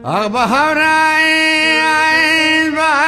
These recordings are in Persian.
Ah bahar ay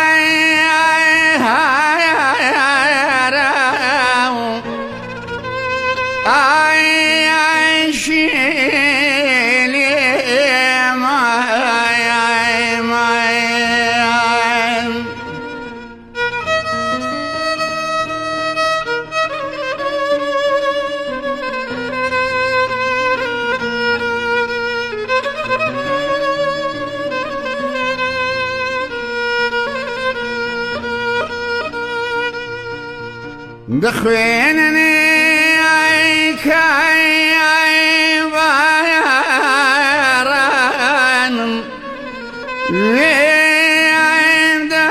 دخوينني كاي باران ويم دا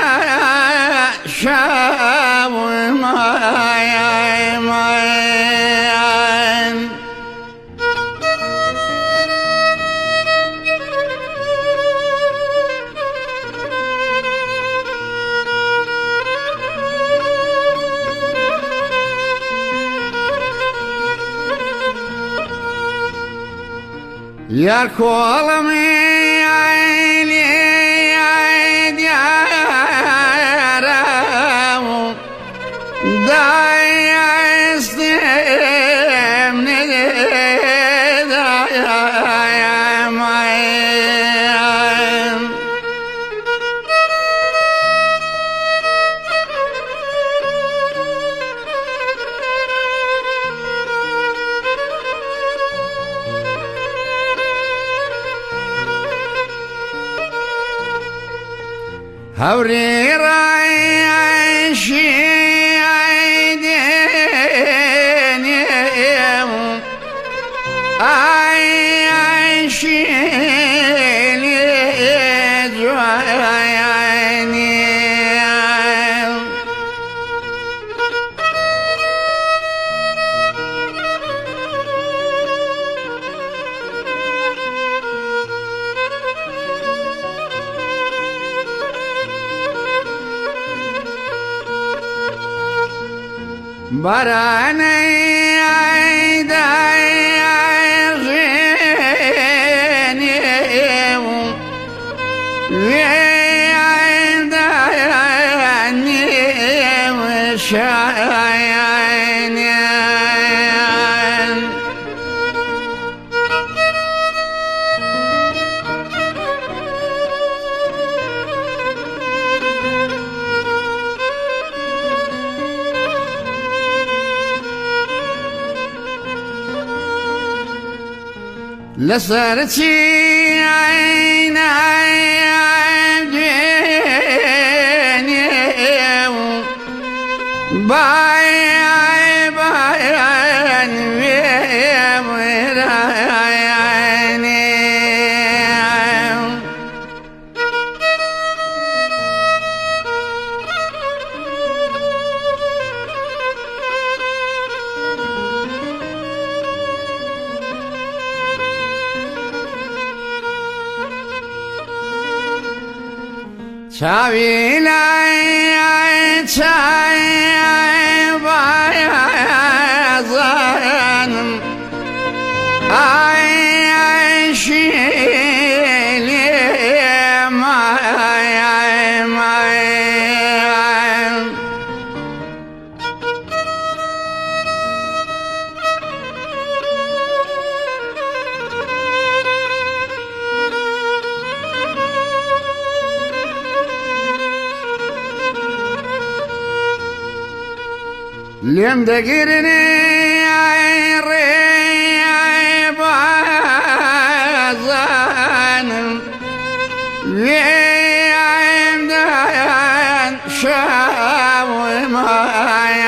شاب ماي يا كولمي عيني عيد يا رام داي استمني داي ماي هوري راي شي عيدين اي شي براني عيداي غيني وعيداني وشايني لصرتي عين عيني باي Chavi lai chai bayazan ay shili may لم دقرني عيري بازان ويعيم دان شاوي ماي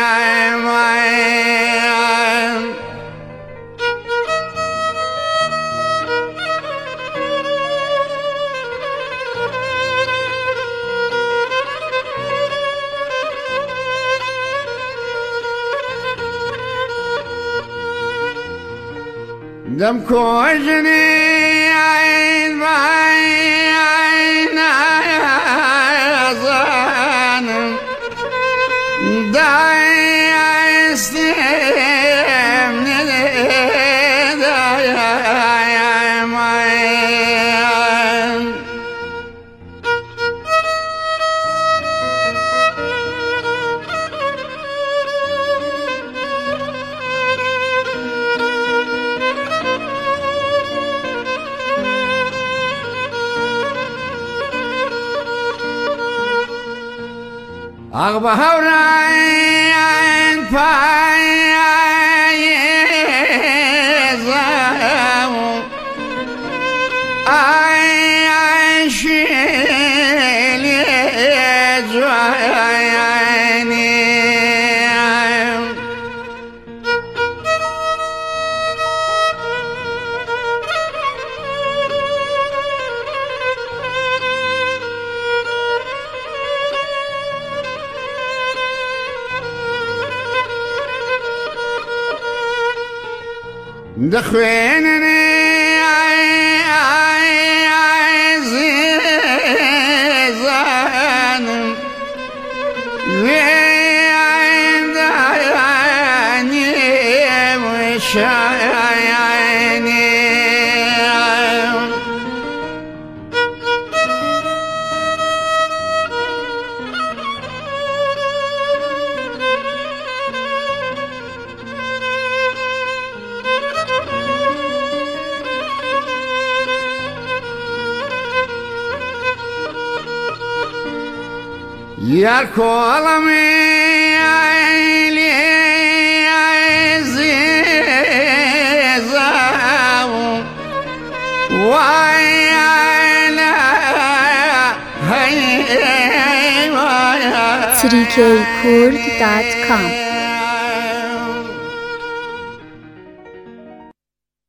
دم كوجني عين بعين عيزان داي استمني داي أغبى هوراين فايزاو أي شيلي جواني دخوينني عزيزان وين دعاني وشايعني يا كولمي عيلي عزيزاو وعيلا هي 3kkurd.com